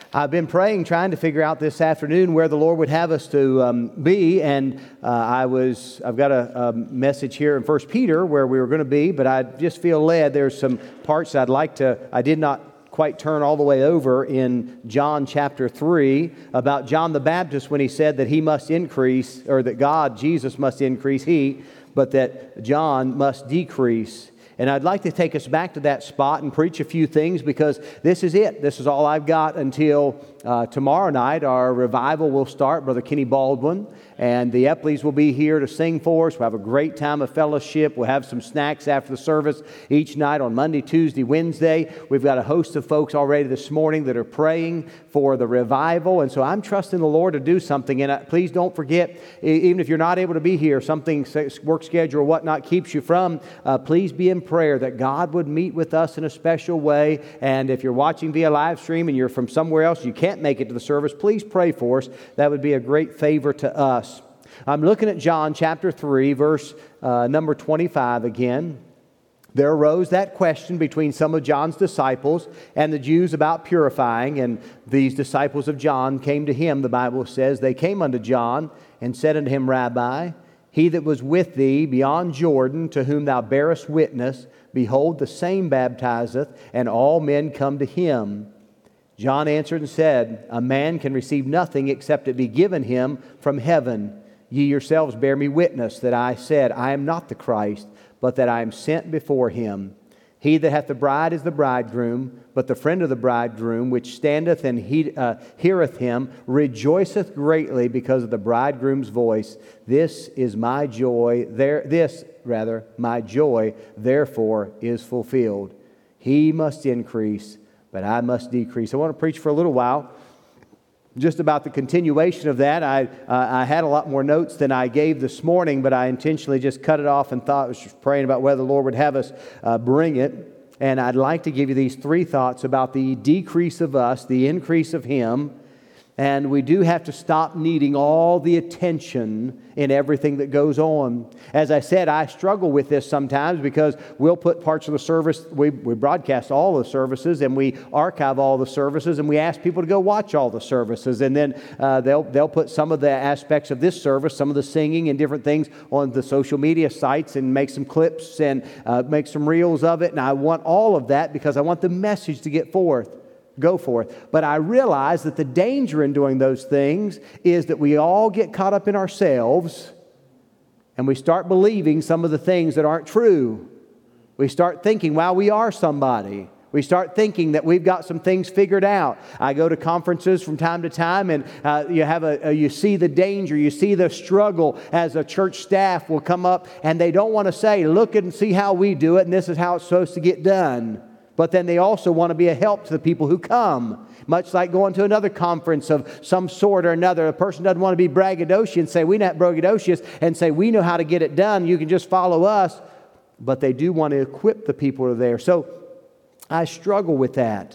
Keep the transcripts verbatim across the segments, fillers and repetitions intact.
I've been praying, trying to figure out this afternoon where the Lord would have us to um, be, and uh, I was, I've got a, a message here in First Peter where we were going to be, but I just feel led. There's some parts I'd like to, I did not quite turn all the way over in John chapter three about John the Baptist when he said that he must increase, or that God, Jesus must increase, he, but that John must decrease. And I'd like to take us back to that spot and preach a few things, because this is it. This is all I've got until uh, tomorrow night. Our revival will start. Brother Kenny Baldwin and the Epleys will be here to sing for us. We'll have a great time of fellowship. We'll have some snacks after the service each night on Monday, Tuesday, Wednesday. We've got a host of folks already this morning that are praying for the revival. And so I'm trusting the Lord to do something. And please don't forget, even if you're not able to be here, something, work schedule or whatnot keeps you from, uh, please be in prayer that God would meet with us in a special way. And if you're watching via live stream and you're from somewhere else, you can't make it to the service, please pray for us. That would be a great favor to us. I'm looking at John chapter three, verse uh, number twenty-five again. There arose that question between some of John's disciples and the Jews about purifying, and these disciples of John came to him, the Bible says. They came unto John and said unto him, Rabbi, he that was with thee beyond Jordan, to whom thou bearest witness, behold, the same baptizeth, and all men come to him. John answered and said, a man can receive nothing except it be given him from heaven. Ye yourselves bear me witness that I said, I am not the Christ, but that I am sent before him. He that hath the bride is the bridegroom, but the friend of the bridegroom, which standeth and he, uh, heareth him, rejoiceth greatly because of the bridegroom's voice. This is my joy, there, this, rather, my joy, therefore, is fulfilled. He must increase, but I must decrease. I want to preach for a little while just about the continuation of that. I uh, I had a lot more notes than I gave this morning, but I intentionally just cut it off and thought, I was just praying about whether the Lord would have us uh, bring it. And I'd like to give you these three thoughts about the decrease of us, the increase of Him. And we do have to stop needing all the attention in everything that goes on. As I said, I struggle with this sometimes because we'll put parts of the service, we, we broadcast all the services and we archive all the services and we ask people to go watch all the services. And then uh, they'll, they'll put some of the aspects of this service, some of the singing and different things on the social media sites and make some clips and uh, make some reels of it. And I want all of that because I want the message to get forth. Go forth. But I realize that the danger in doing those things is that we all get caught up in ourselves and we start believing some of the things that aren't true. We start thinking, wow, we are somebody. We start thinking that we've got some things figured out. I go to conferences from time to time, and uh, you have a, a you see the danger, you see the struggle as a church staff will come up, and they don't want to say, look and see how we do it, and this is how it's supposed to get done. But then they also want to be a help to the people who come. Much like going to another conference of some sort or another. A person doesn't want to be braggadocious and say, we're not braggadocious, and say, we know how to get it done. You can just follow us. But they do want to equip the people who are there. So I struggle with that.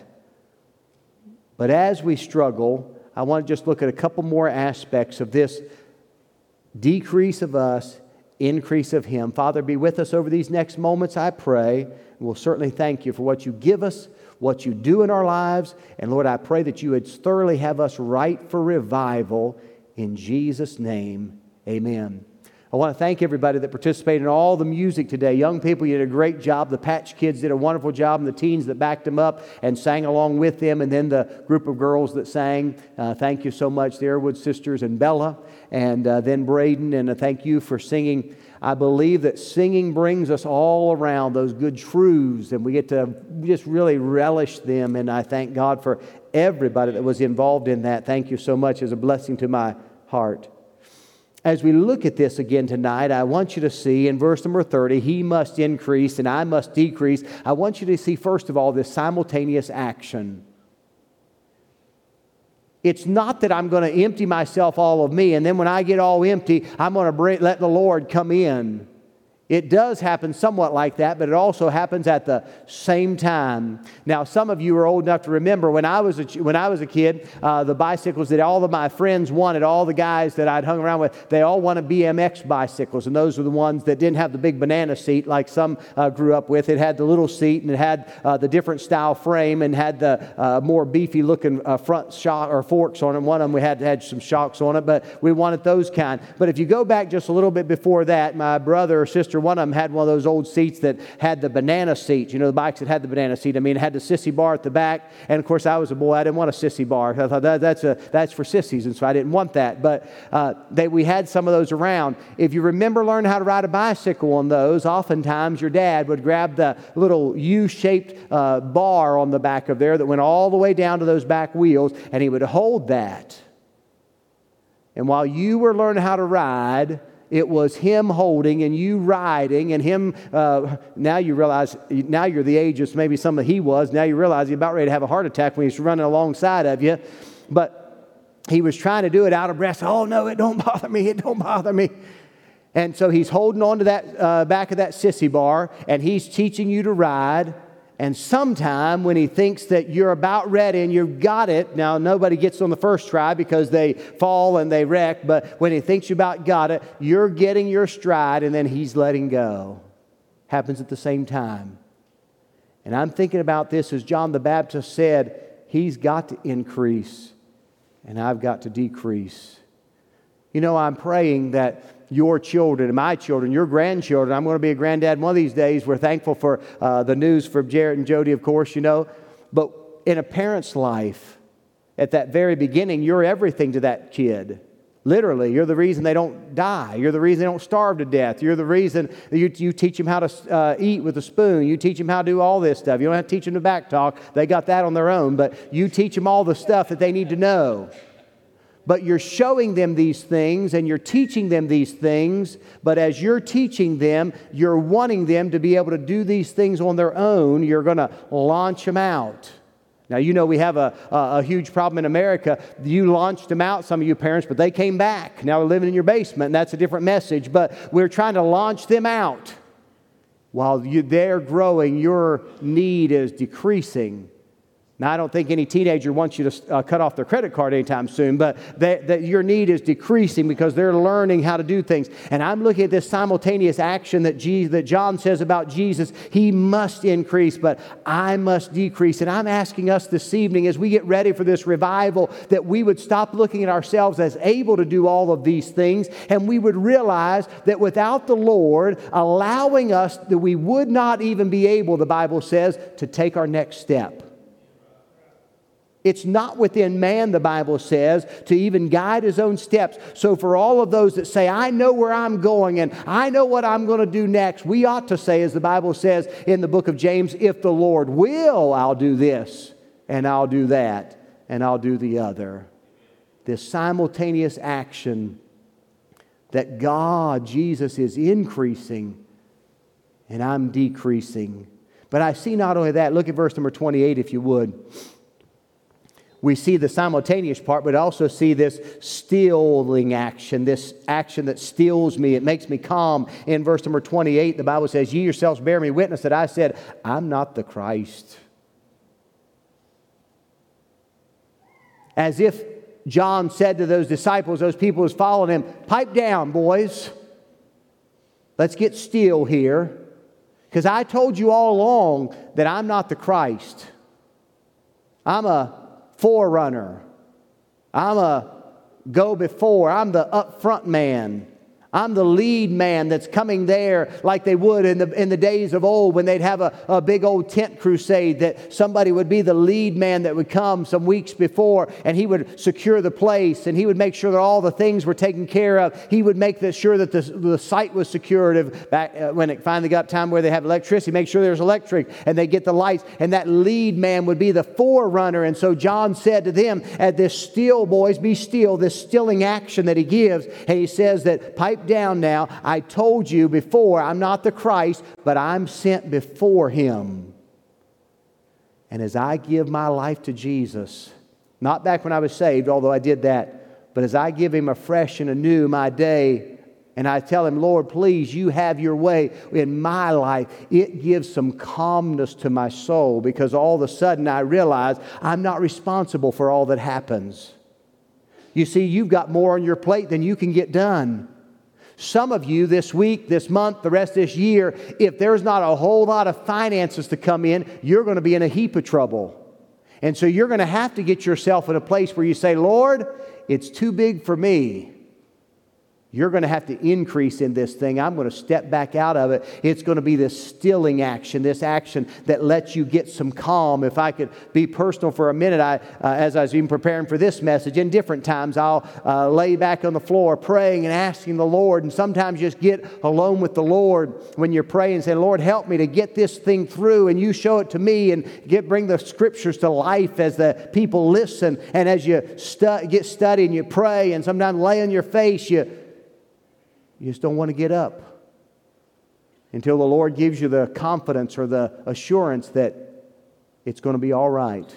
But as we struggle, I want to just look at a couple more aspects of this decrease of us, increase of Him. Father, be with us over these next moments, I pray. We'll certainly thank you for what you give us, what you do in our lives. And Lord, I pray that you would thoroughly have us right for revival. In Jesus' name, amen. I want to thank everybody that participated in all the music today. Young people, you did a great job. The Patch Kids did a wonderful job, and the teens that backed them up and sang along with them, and then the group of girls that sang. Uh, thank you so much, the Airwood sisters and Bella, and uh, then Braden, and uh, thank you for singing. I believe that singing brings us all around those good truths, and we get to just really relish them, and I thank God for everybody that was involved in that. Thank you so much. It's a blessing to my heart. As we look at this again tonight, I want you to see in verse number thirty, He must increase and I must decrease. I want you to see, first of all, this simultaneous action. It's not that I'm going to empty myself all of me, and then when I get all empty, I'm going to bring, let the Lord come in. It does happen somewhat like that, but it also happens at the same time. Now, some of you are old enough to remember when I was a, when I was a kid, uh, the bicycles that all of my friends wanted, all the guys that I'd hung around with, they all wanted B M X bicycles, and those were the ones that didn't have the big banana seat like some uh, grew up with. It had the little seat, and it had uh, the different style frame, and had the uh, more beefy-looking uh, front shock or forks on it. One of them we had had some shocks on it, but we wanted those kind. But if you go back just a little bit before that, my brother or sister, one of them had one of those old seats that had the banana seat. You know, the bikes that had the banana seat. I mean, it had the sissy bar at the back. And of course, I was a boy. I didn't want a sissy bar. I thought that, that's a that's for sissies, and so I didn't want that. But uh, they, we had some of those around. If you remember learning how to ride a bicycle on those, oftentimes your dad would grab the little U-shaped uh, bar on the back of there that went all the way down to those back wheels, and he would hold that. And while you were learning how to ride, it was him holding and you riding, and him, uh, now you realize, now you're the age of maybe some that he was. Now you realize he's about ready to have a heart attack when he's running alongside of you. But he was trying to do it out of breath. Oh, no, it don't bother me. It don't bother me. And so he's holding on to that uh, back of that sissy bar, and he's teaching you to ride. And sometime when he thinks that you're about ready and you've got it, now nobody gets on the first try because they fall and they wreck, but when he thinks you about got it, you're getting your stride and then he's letting go. Happens at the same time. And I'm thinking about this as John the Baptist said, he's got to increase and I've got to decrease. You know, I'm praying that your children, my children, your grandchildren, I'm going to be a granddad one of these days. We're thankful for uh, the news from Jarrett and Jody, of course, you know. But in a parent's life, at that very beginning, you're everything to that kid. Literally, you're the reason they don't die. You're the reason they don't starve to death. You're the reason you, you teach them how to uh, eat with a spoon. You teach them how to do all this stuff. You don't have to teach them to back talk. They got that on their own. But you teach them all the stuff that they need to know. But you're showing them these things and you're teaching them these things. But as you're teaching them, you're wanting them to be able to do these things on their own. You're going to launch them out. Now, you know we have a, a, a huge problem in America. You launched them out, some of you parents, but they came back. Now they're living in your basement, and that's a different message. But we're trying to launch them out. While you, they're growing, your need is decreasing. Now, I don't think any teenager wants you to uh, cut off their credit card anytime soon, but that, that your need is decreasing because they're learning how to do things. And I'm looking at this simultaneous action that, Jesus, that John says about Jesus. He must increase, but I must decrease. And I'm asking us this evening as we get ready for this revival that we would stop looking at ourselves as able to do all of these things, and we would realize that without the Lord allowing us, that we would not even be able, the Bible says, to take our next step. It's not within man, the Bible says, to even guide his own steps. So for all of those that say, I know where I'm going and I know what I'm going to do next, we ought to say, as the Bible says in the book of James, if the Lord will, I'll do this and I'll do that and I'll do the other. This simultaneous action that God, Jesus, is increasing and I'm decreasing. But I see not only that, look at verse number twenty-eight if you would. We see the simultaneous part, but also see this stilling action, this action that stills me. It makes me calm. In verse number twenty-eight, the Bible says, ye yourselves bear me witness that I said, I'm not the Christ. As if John said to those disciples, those people who was following him, pipe down, boys. Let's get still here. Because I told you all along that I'm not the Christ. I'm a forerunner. I'm a go before. I'm the up front man. I'm the lead man that's coming there like they would in the in the days of old when they'd have a, a big old tent crusade, that somebody would be the lead man that would come some weeks before, and he would secure the place, and he would make sure that all the things were taken care of. He would make the, sure that the, the site was secured. If back, uh, when it finally got time where they have electricity, make sure there's electric, and they get the lights, and that lead man would be the forerunner. And so John said to them, at this still, boys, be still, this stilling action that he gives, and he says that pipe down now. I told you before, I'm not the Christ, but I'm sent before Him. And as I give my life to Jesus, not back when I was saved, although I did that, but as I give Him afresh and anew my day, and I tell Him, Lord, please, you have your way in my life, it gives some calmness to my soul, because all of a sudden I realize I'm not responsible for all that happens. You see, you've got more on your plate than you can get done. Some of you this week, this month, the rest of this year, if there's not a whole lot of finances to come in, you're going to be in a heap of trouble. And so you're going to have to get yourself in a place where you say, Lord, it's too big for me. You're going to have to increase in this thing. I'm going to step back out of it. It's going to be this stilling action, this action that lets you get some calm. If I could be personal for a minute, I, uh, as I was even preparing for this message, in different times I'll uh, lay back on the floor praying and asking the Lord, and sometimes just get alone with the Lord when you're praying and say, Lord, help me to get this thing through, and you show it to me, and get bring the Scriptures to life as the people listen, and as you stu- get study and you pray, and sometimes lay on your face, you You just don't want to get up until the Lord gives you the confidence or the assurance that it's going to be all right.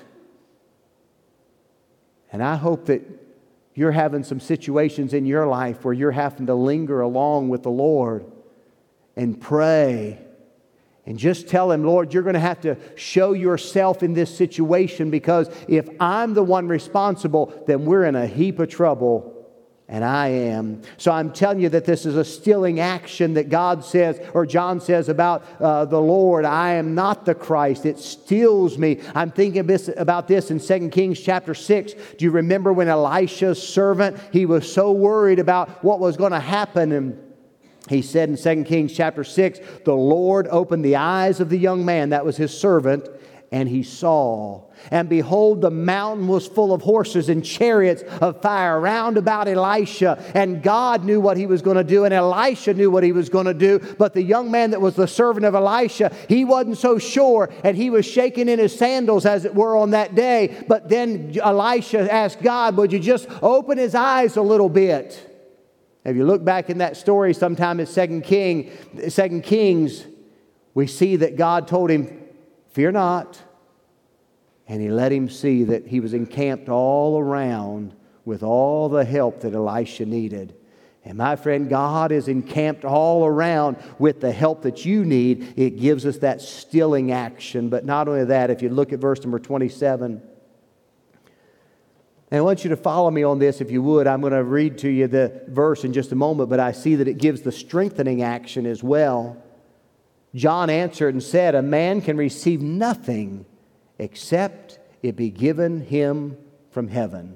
And I hope that you're having some situations in your life where you're having to linger along with the Lord and pray and just tell Him, Lord, you're going to have to show yourself in this situation, because if I'm the one responsible, then we're in a heap of trouble. And I am. So I'm telling you that this is a stilling action that God says, or John says about uh, the Lord. I am not the Christ. It stills me. I'm thinking this, about this in Second Kings chapter six. Do you remember when Elisha's servant, he was so worried about what was going to happen, and he said in Second Kings chapter six, the Lord opened the eyes of the young man, that was his servant, and he saw. And behold, the mountain was full of horses and chariots of fire round about Elisha. And God knew what He was going to do, and Elisha knew what he was going to do. But the young man that was the servant of Elisha, he wasn't so sure, and he was shaking in his sandals, as it were, on that day. But then Elisha asked God, would you just open his eyes a little bit? If you look back in that story sometime in Second King, Second Kings, we see that God told him, fear not. And He let him see that he was encamped all around with all the help that Elisha needed. And my friend, God is encamped all around with the help that you need. It gives us that stilling action. But not only that, if you look at verse number twenty-seven. And I want you to follow me on this if you would. I'm going to read to you the verse in just a moment, but I see that it gives the strengthening action as well. John answered and said, a man can receive nothing except it be given him from heaven.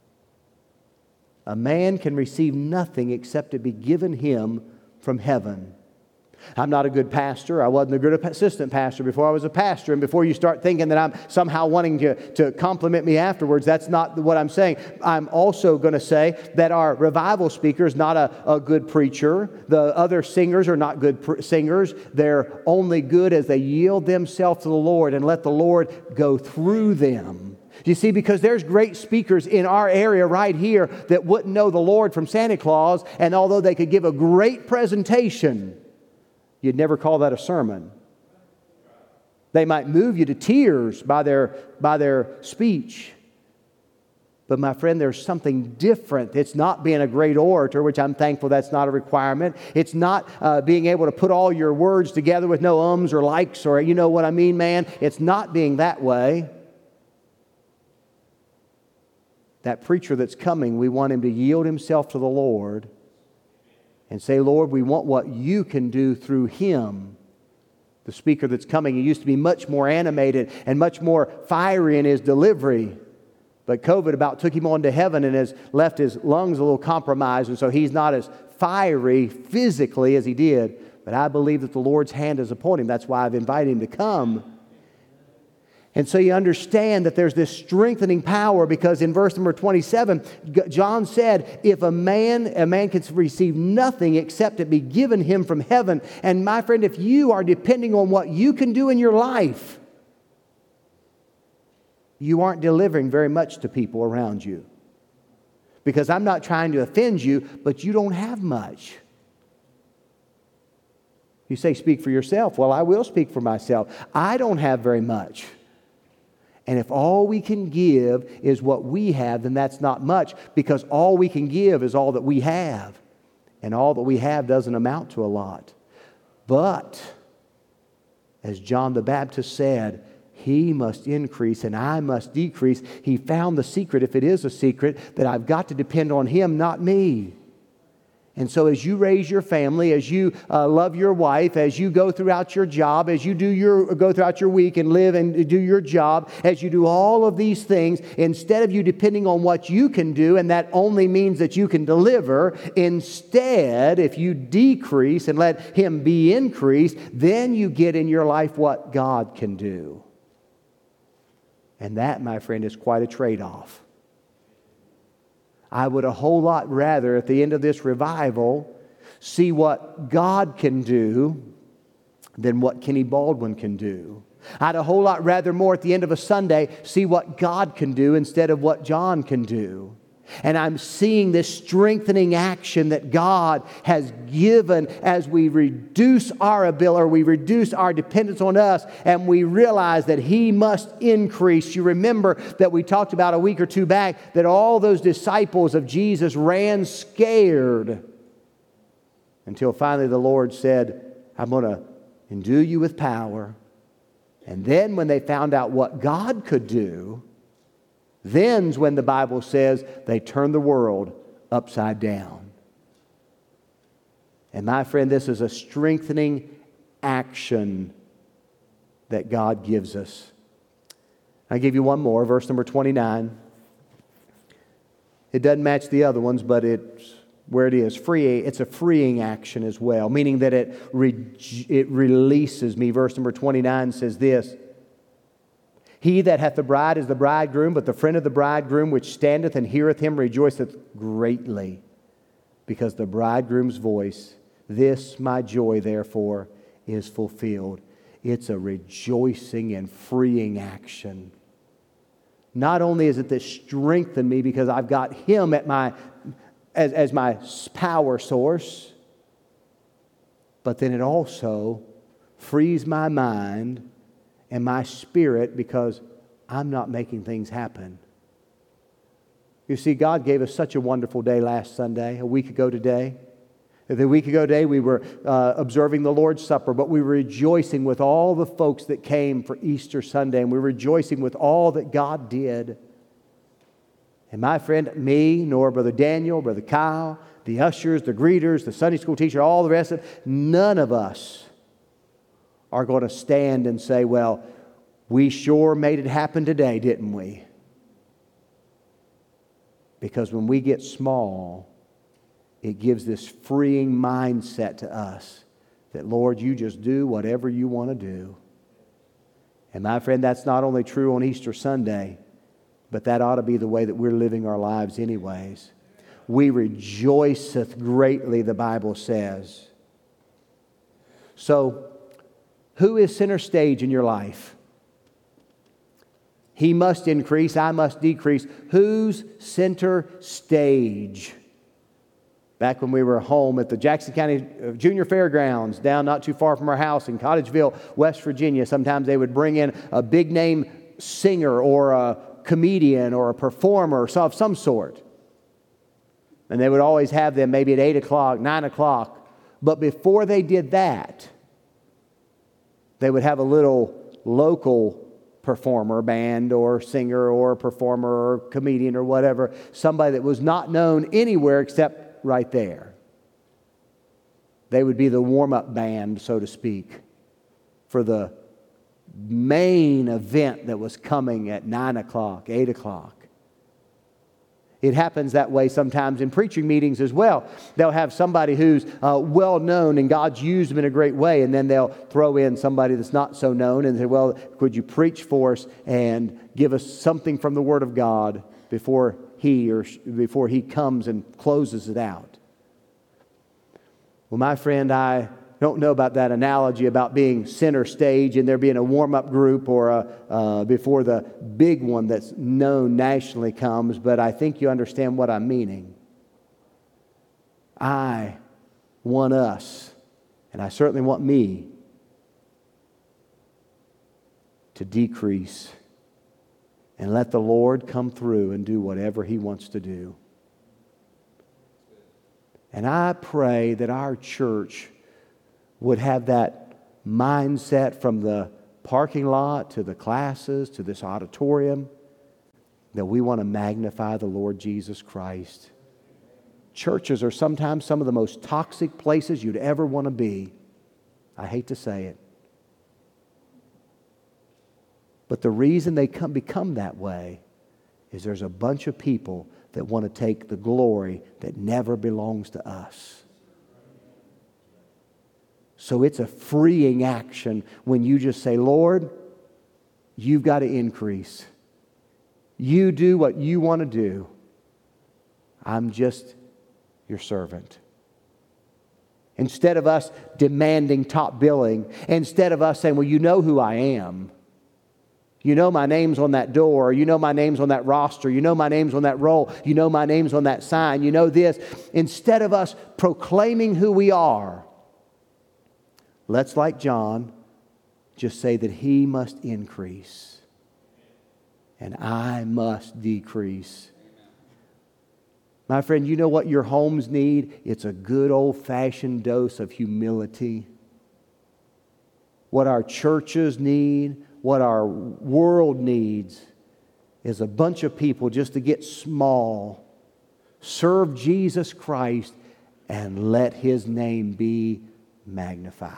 A man can receive nothing except it be given him from heaven. I'm not a good pastor. I wasn't a good assistant pastor before I was a pastor. And before you start thinking that I'm somehow wanting to, to compliment me afterwards, that's not what I'm saying. I'm also going to say that our revival speaker is not a, a good preacher. The other singers are not good pr- singers. They're only good as they yield themselves to the Lord and let the Lord go through them. You see, because there's great speakers in our area right here that wouldn't know the Lord from Santa Claus, and although they could give a great presentation, you'd never call that a sermon. They might move you to tears by their, by their speech. But my friend, there's something different. It's not being a great orator, which I'm thankful that's not a requirement. It's not uh, being able to put all your words together with no ums or likes or you know what I mean, man. It's not being that way. That preacher that's coming, we want him to yield himself to the Lord and say, Lord, we want what you can do through him. The speaker that's coming, he used to be much more animated and much more fiery in his delivery. But COVID about took him on to heaven and has left his lungs a little compromised. And so he's not as fiery physically as he did. But I believe that the Lord's hand is upon him. That's why I've invited him to come. And so you understand that there's this strengthening power, because in verse number twenty-seven, John said, if a man, a man can receive nothing except it be given him from heaven. And my friend, if you are depending on what you can do in your life, you aren't delivering very much to people around you. Because I'm not trying to offend you, but you don't have much. You say, speak for yourself. Well, I will speak for myself. I don't have very much. And if all we can give is what we have, then that's not much, because all we can give is all that we have. and all that we have doesn't amount to a lot. But, as John the Baptist said, he must increase and I must decrease. He found the secret, if it is a secret, that I've got to depend on him, not me. And so as you raise your family, as you uh, love your wife, as you go throughout your job, as you do your go throughout your week and live and do your job, as you do all of these things, instead of you depending on what you can do, and that only means that you can deliver, instead, if you decrease and let him be increased, then you get in your life what God can do. And that, my friend, is quite a trade-off. I would a whole lot rather, at the end of this revival, see what God can do than what Kenny Baldwin can do. I'd a whole lot rather more at the end of a Sunday see what God can do instead of what John can do. And I'm seeing this strengthening action that God has given as we reduce our ability, or we reduce our dependence on us, and we realize that He must increase. You remember that we talked about a week or two back that all those disciples of Jesus ran scared until finally the Lord said, I'm going to endue you with power. And then when they found out what God could do, then's when the Bible says they turned the world upside down. And my friend, this is a strengthening action that God gives us. I'll give you one more, verse number twenty-nine. It doesn't match the other ones, but it's where it is. Free, it's a freeing action as well, meaning that it, re- it releases me. Verse number twenty-nine says this, He that hath the bride is the bridegroom, but the friend of the bridegroom which standeth and heareth him rejoiceth greatly, because the bridegroom's voice, this my joy therefore is fulfilled. It's a rejoicing and freeing action. Not only is it that strengthen me because I've got Him at my as, as my power source, but then it also frees my mind and my spirit because I'm not making things happen. You see, God gave us such a wonderful day last Sunday, a week ago today. A week ago today, we were uh, observing the Lord's Supper, but we were rejoicing with all the folks that came for Easter Sunday, and we were rejoicing with all that God did. And my friend, me, nor Brother Daniel, Brother Kyle, the ushers, the greeters, the Sunday school teacher, all the rest of it, none of us are going to stand and say, well, we sure made it happen today, didn't we? Because when we get small, it gives this freeing mindset to us that, Lord, you just do whatever you want to do. And my friend, that's not only true on Easter Sunday, but that ought to be the way that we're living our lives anyways. We rejoiceth greatly, the Bible says. So, who is center stage in your life? He must increase, I must decrease. Who's center stage? Back when we were home at the Jackson County Junior Fairgrounds, down not too far from our house in Cottageville, West Virginia, sometimes they would bring in a big name singer or a comedian or a performer of some sort. And they would always have them maybe at eight o'clock, nine o'clock. But before they did that, they would have a little local performer, band or singer or performer or comedian or whatever, somebody that was not known anywhere except right there. They would be the warm-up band, so to speak, for the main event that was coming at nine o'clock, eight o'clock. It happens that way sometimes in preaching meetings as well. They'll have somebody who's uh, well known and God's used them in a great way, and then they'll throw in somebody that's not so known and say, well, could you preach for us and give us something from the Word of God before he or sh- before he comes and closes it out? Well, my friend, I don't know about that analogy about being center stage and there being a warm-up group or a, uh, before the big one that's known nationally comes, but I think you understand what I'm meaning. I want us, and I certainly want me, to decrease and let the Lord come through and do whatever He wants to do. And I pray that our church would have that mindset from the parking lot to the classes to this auditorium, that we want to magnify the Lord Jesus Christ. Churches are sometimes some of the most toxic places you'd ever want to be. I hate to say it. But the reason they come, become that way is there's a bunch of people that want to take the glory that never belongs to us. So it's a freeing action when you just say, Lord, you've got to increase. You do what you want to do. I'm just your servant. Instead of us demanding top billing, instead of us saying, well, you know who I am. You know my name's on that door. You know my name's on that roster. You know my name's on that roll. You know my name's on that sign. You know this. Instead of us proclaiming who we are, let's, like John, just say that he must increase and I must decrease. My friend, you know what your homes need? It's a good old-fashioned dose of humility. What our churches need, what our world needs, is a bunch of people just to get small, serve Jesus Christ, and let His name be magnified.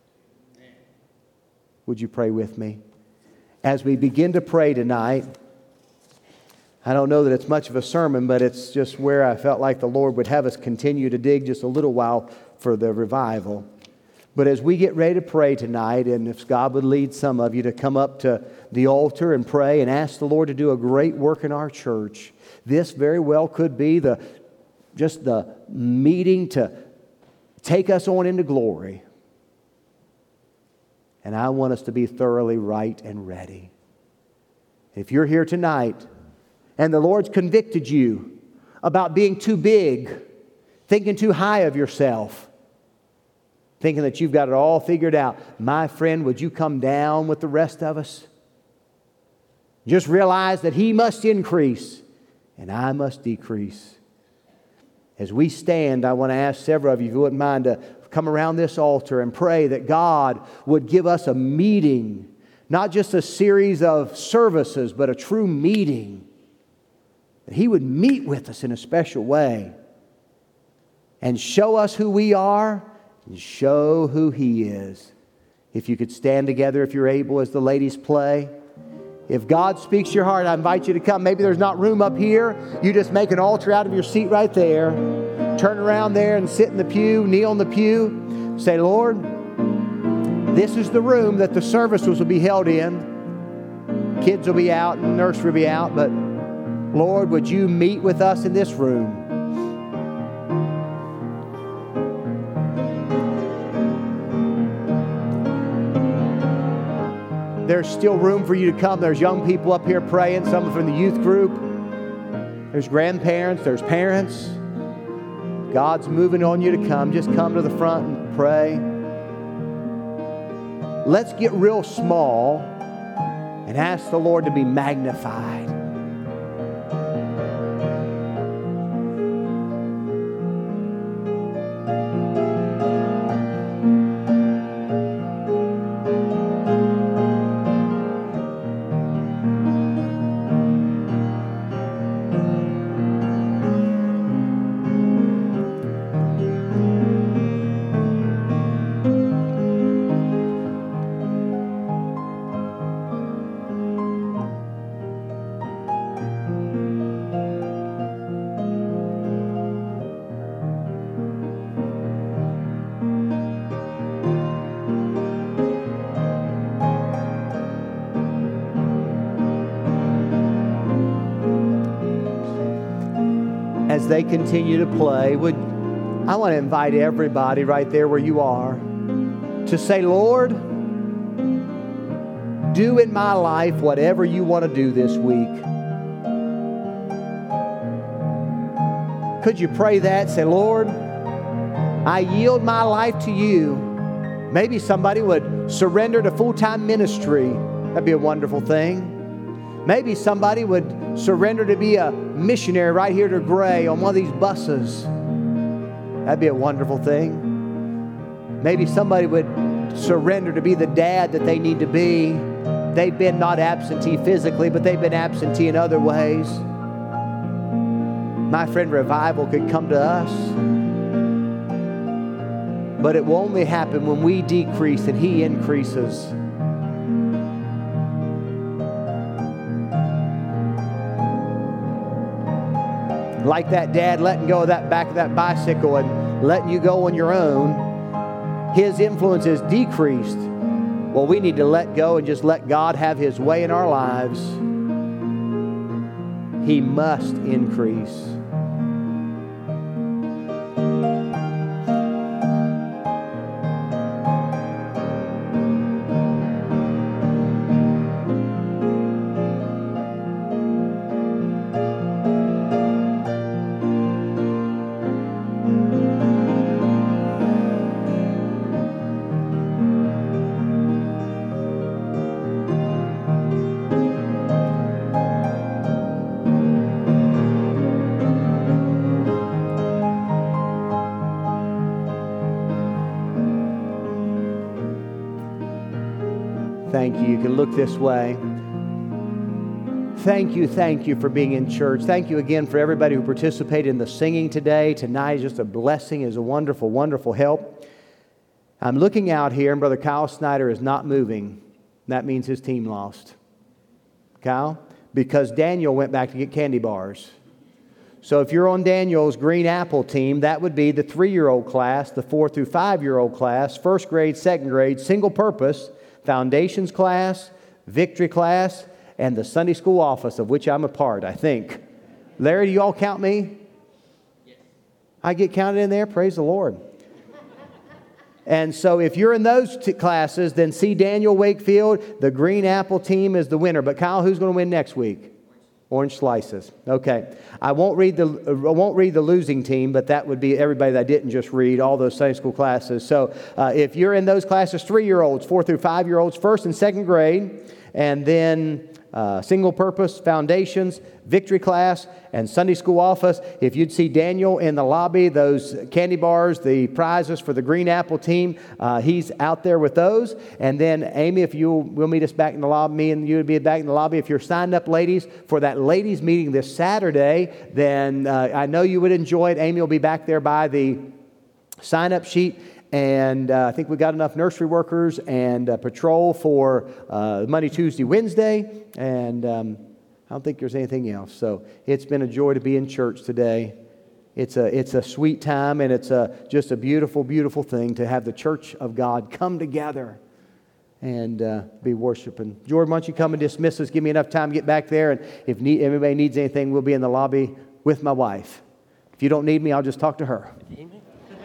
Would you pray with me? As we begin to pray tonight, I don't know that it's much of a sermon, but it's just where I felt like the Lord would have us continue to dig just a little while for the revival. But as we get ready to pray tonight, and if God would lead some of you to come up to the altar and pray and ask the Lord to do a great work in our church, this very well could be the just the meeting to take us on into glory. And I want us to be thoroughly right and ready. If you're here tonight and the Lord's convicted you about being too big, thinking too high of yourself, thinking that you've got it all figured out, my friend, would you come down with the rest of us? Just realize that He must increase and I must decrease. As we stand, I want to ask several of you, if you wouldn't mind, to come around this altar and pray that God would give us a meeting, not just a series of services, but a true meeting. That He would meet with us in a special way and show us who we are and show who He is. If you could stand together, if you're able, as the ladies play. If God speaks to your heart, I invite you to come. Maybe there's not room up here. You just make an altar out of your seat right there. Turn around there and sit in the pew, kneel in the pew. Say, Lord, this is the room that the services will be held in. Kids will be out and nursery will be out, but Lord, would you meet with us in this room? There's still room for you to come. There's young people up here praying, some from the youth group. There's grandparents, there's parents. God's moving on you to come. Just come to the front and pray. Let's get real small and ask the Lord to be magnified. As they continue to play, would I want to invite everybody right there where you are to say, Lord, do in my life whatever you want to do this week. Could you pray that? Say, Lord, I yield my life to you. Maybe somebody would surrender to full-time ministry. That'd be a wonderful thing. Maybe somebody would surrender to be a missionary right here to Gray on one of these buses. That'd be a wonderful thing. Maybe somebody would surrender to be the dad that they need to be. They've been not absentee physically, but they've been absentee in other ways. My friend, revival could come to us. But it will only happen when we decrease and He increases. Like that dad letting go of that back of that bicycle and letting you go on your own, his influence is decreased. Well, we need to let go and just let God have His way in our lives. He must increase. Thank you. You can look this way. Thank you, thank you for being in church. Thank you again for everybody who participated in the singing today. Tonight is just a blessing, is a wonderful, wonderful help. I'm looking out here, and Brother Kyle Snyder is not moving. That means his team lost. Kyle? Because Daniel went back to get candy bars. So if you're on Daniel's Green Apple team, that would be the three-year-old class, the four through five-year-old class, first grade, second grade, single purpose, Foundations class, Victory class, and the Sunday school office, of which I'm a part, I think. Larry, do you all count me? Yes. I get counted in there? Praise the Lord. And so if you're in those two classes, then see Daniel Wakefield. The Green Apple team is the winner. But Kyle, who's going to win next week? Orange slices. Okay. I won't read the I won't read the losing team, but that would be everybody that I didn't just read, all those Sunday school classes. So uh, if you're in those classes, three-year-olds, four through five-year-olds, first and second grade, and then uh, single purpose, Foundations, Victory class, and Sunday school office. If you'd see Daniel in the lobby, those candy bars, the prizes for the Green Apple team, uh, he's out there with those. And then Amy, if you will meet us back in the lobby, me and you would be back in the lobby. If you're signed up, ladies, for that ladies meeting this Saturday, then uh, I know you would enjoy it. Amy will be back there by the sign-up sheet. And uh, I think we got enough nursery workers and uh, patrol for uh, Monday, Tuesday, Wednesday. And um, I don't think there's anything else. So it's been a joy to be in church today. It's a it's a sweet time, and it's a just a beautiful, beautiful thing to have the church of God come together and uh, be worshiping. Jordan, why don't you come and dismiss us? Give me enough time to get back there. And if need, anybody needs anything, we'll be in the lobby with my wife. If you don't need me, I'll just talk to her. Amen.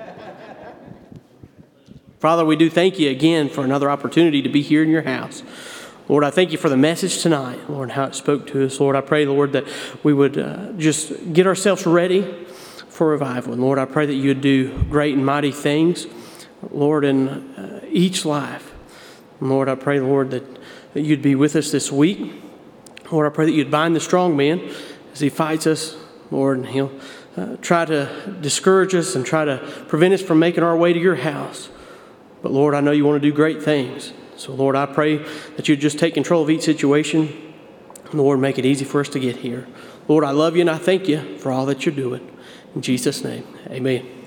Father, we do thank you again for another opportunity to be here in your house. Lord, I thank you for the message tonight, Lord, how it spoke to us. Lord, I pray, Lord, that we would uh, just get ourselves ready for revival. And Lord, I pray that you would do great and mighty things, Lord, in uh, each life. And Lord, I pray, Lord, that, that you'd be with us this week. Lord, I pray that you'd bind the strong man as he fights us, Lord, and he'll uh, try to discourage us and try to prevent us from making our way to your house. But Lord, I know you want to do great things. So Lord, I pray that you'd just take control of each situation. Lord, make it easy for us to get here. Lord, I love you and I thank you for all that you're doing. In Jesus' name, amen.